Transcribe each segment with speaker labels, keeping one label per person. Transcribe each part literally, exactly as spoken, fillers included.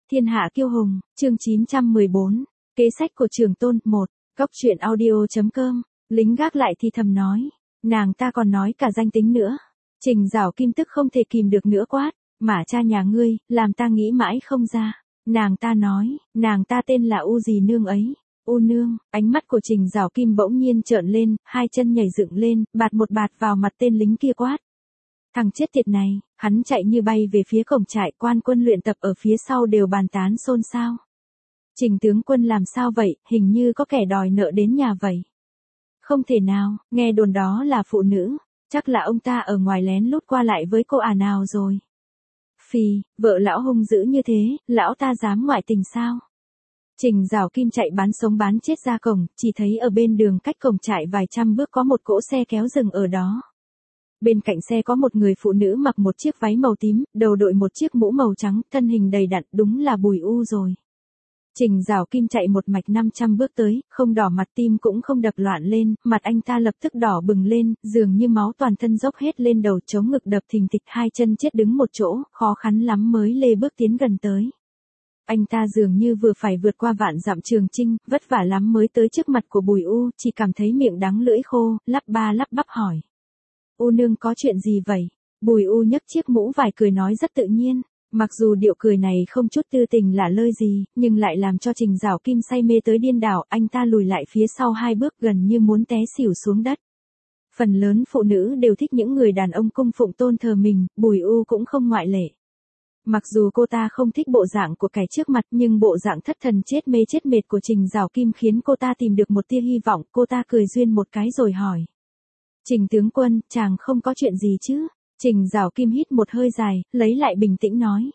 Speaker 1: Thiên hạ kiêu hùng, chương chín trăm mười bốn, kế sách của Trường Tôn, một, Cóc truyện audio.com, lính gác lại thì thầm nói, nàng ta còn nói cả danh tính nữa. Trình Giảo Kim tức không thể kìm được nữa quát, mà cha nhà ngươi, làm ta nghĩ mãi không ra. Nàng ta nói, nàng ta tên là U gì nương ấy. U nương, ánh mắt của Trình Giảo Kim bỗng nhiên trợn lên, hai chân nhảy dựng lên, bạt một bạt vào mặt tên lính kia quát. Thằng chết tiệt này, hắn chạy như bay về phía cổng trại, quan quân luyện tập ở phía sau đều bàn tán xôn xao. Trình tướng quân làm sao vậy, hình như có kẻ đòi nợ đến nhà vậy. Không thể nào, nghe đồn đó là phụ nữ, chắc là ông ta ở ngoài lén lút qua lại với cô à nào rồi. Phì, vợ lão hung dữ như thế, lão ta dám ngoại tình sao? Trình Giảo Kim chạy bán sống bán chết ra cổng, chỉ thấy ở bên đường cách cổng trại vài trăm bước có một cỗ xe kéo dừng ở đó. Bên cạnh xe có một người phụ nữ mặc một chiếc váy màu tím, đầu đội một chiếc mũ màu trắng, thân hình đầy đặn, đúng là Bùi U rồi. Trình Giảo Kim chạy một mạch năm trăm bước tới, không đỏ mặt, tim cũng không đập loạn lên, mặt anh ta lập tức đỏ bừng lên, dường như máu toàn thân dốc hết lên đầu, chống ngực đập thình thịch, hai chân chết đứng một chỗ, khó khăn lắm mới lê bước tiến gần tới. Anh ta dường như vừa phải vượt qua vạn dặm trường chinh, vất vả lắm mới tới trước mặt của Bùi U, chỉ cảm thấy miệng đắng lưỡi khô, lắp ba lắp bắp hỏi. U nương có chuyện gì vậy? Bùi U nhấc chiếc mũ vải cười nói rất tự nhiên, mặc dù điệu cười này không chút tư tình lả lơi gì, nhưng lại làm cho Trình Giảo Kim say mê tới điên đảo, anh ta lùi lại phía sau hai bước gần như muốn té xỉu xuống đất. Phần lớn phụ nữ đều thích những người đàn ông cung phụng tôn thờ mình, Bùi U cũng không ngoại lệ. Mặc dù cô ta không thích bộ dạng của kẻ trước mặt, nhưng bộ dạng thất thần chết mê chết mệt của Trình Giảo Kim khiến cô ta tìm được một tia hy vọng, cô ta cười duyên một cái rồi hỏi. Trình tướng quân, chàng không có chuyện gì chứ? Trình Giảo Kim hít một hơi dài, lấy lại bình tĩnh nói.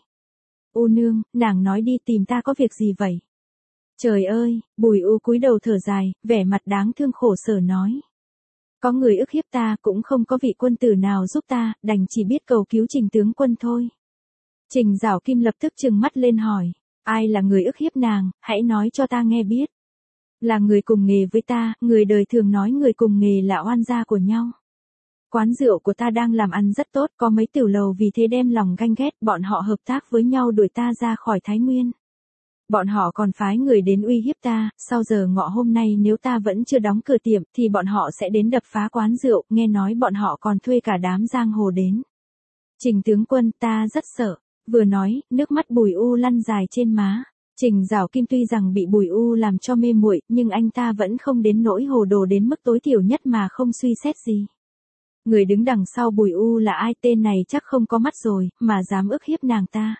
Speaker 1: U nương, nàng nói đi, tìm ta có việc gì vậy? Trời ơi, Bùi U cúi đầu thở dài, vẻ mặt đáng thương khổ sở nói. Có người ức hiếp ta, cũng không có vị quân tử nào giúp ta, đành chỉ biết cầu cứu Trình tướng quân thôi. Trình Giảo Kim lập tức trừng mắt lên hỏi, ai là người ức hiếp nàng, hãy nói cho ta nghe biết. Là người cùng nghề với ta, người đời thường nói người cùng nghề là oan gia của nhau. Quán rượu của ta đang làm ăn rất tốt, có mấy tiểu lầu vì thế đem lòng ganh ghét, bọn họ hợp tác với nhau đuổi ta ra khỏi Thái Nguyên. Bọn họ còn phái người đến uy hiếp ta, sau giờ ngọ hôm nay nếu ta vẫn chưa đóng cửa tiệm, thì bọn họ sẽ đến đập phá quán rượu, nghe nói bọn họ còn thuê cả đám giang hồ đến. Trình tướng quân, ta rất sợ. Vừa nói, nước mắt Bùi U lăn dài trên má. Trình Giảo Kim tuy rằng bị Bùi U làm cho mê muội, nhưng anh ta vẫn không đến nỗi hồ đồ đến mức tối thiểu nhất mà không suy xét gì. Người đứng đằng sau Bùi U là ai, tên này chắc không có mắt rồi, mà dám ức hiếp nàng ta.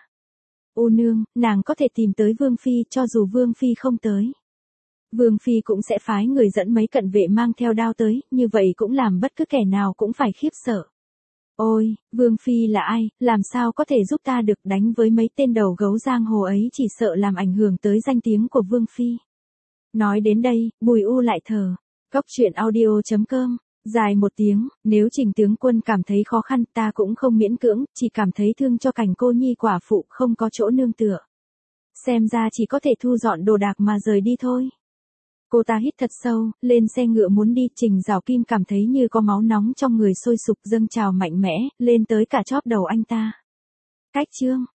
Speaker 1: U nương, nàng có thể tìm tới Vương Phi, cho dù Vương Phi không tới. Vương Phi cũng sẽ phái người dẫn mấy cận vệ mang theo đao tới, như vậy cũng làm bất cứ kẻ nào cũng phải khiếp sợ. Ôi, Vương Phi là ai, làm sao có thể giúp ta được, đánh với mấy tên đầu gấu giang hồ ấy chỉ sợ làm ảnh hưởng tới danh tiếng của Vương Phi. Nói đến đây, Bùi U lại thở. Cóc truyện audio.com, dài một tiếng, nếu Trình tướng quân cảm thấy khó khăn ta cũng không miễn cưỡng, chỉ cảm thấy thương cho cảnh cô nhi quả phụ không có chỗ nương tựa. Xem ra chỉ có thể thu dọn đồ đạc mà rời đi thôi. Cô ta hít thật sâu, lên xe ngựa muốn đi, Trình Giảo Kim cảm thấy như có máu nóng trong người sôi sục dâng trào mạnh mẽ, lên tới cả chóp đầu anh ta. Cách chương